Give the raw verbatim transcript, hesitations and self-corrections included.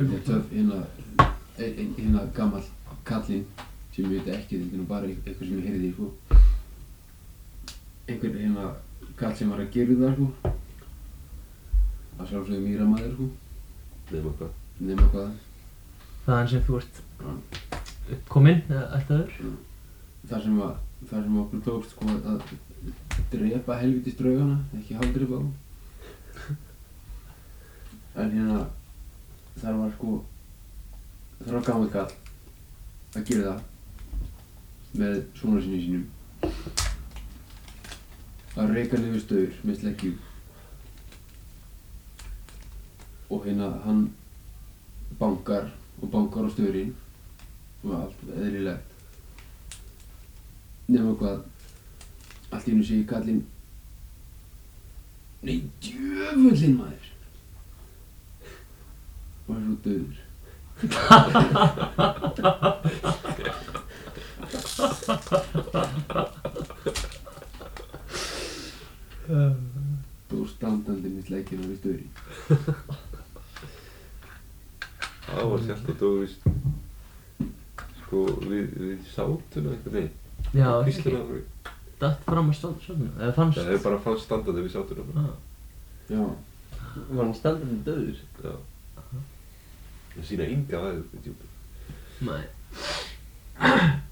Þetta er töff, hérna, hérna gamall kallinn sem ég veit ekki, þetta er nú bara eitthvað sem ég heyrði í, sko. Einhver hérna kall sem var að gera það, sko. Að sjálfsögðu mýramaður, sko. Nema hvað? Nema hvað. Þaðan sem þú ert uppkominn, eða ættaður? Það sem að, það sem okkur tókst, sko, að drepa helvítis draugana, ekki hálfdrepa þá. En hérna, þar var sko, þar var gamall kall að gera það með sonarsyni sínum. Að reka niður staur með sleggju. Og hérna, hann bankar og bankar á staurinn og allt eðlilegt. Nema hvað, allt í einu segir kallinn: Nei, djöfullinn maður! Og er svo dauður. Stóð standandi með sleggina við staurinn. Það var sjálft að þú veist, sko, við, við sátuna einhvern veginn. Já, Kvísluna okkur. datt fram að stofnuna, eða fannst? Það er bara fannst standandi við sátuna bara. Ah. Já. Var hann standandi dauður? Já. Það sýna enga væði út í djúpi. Nei.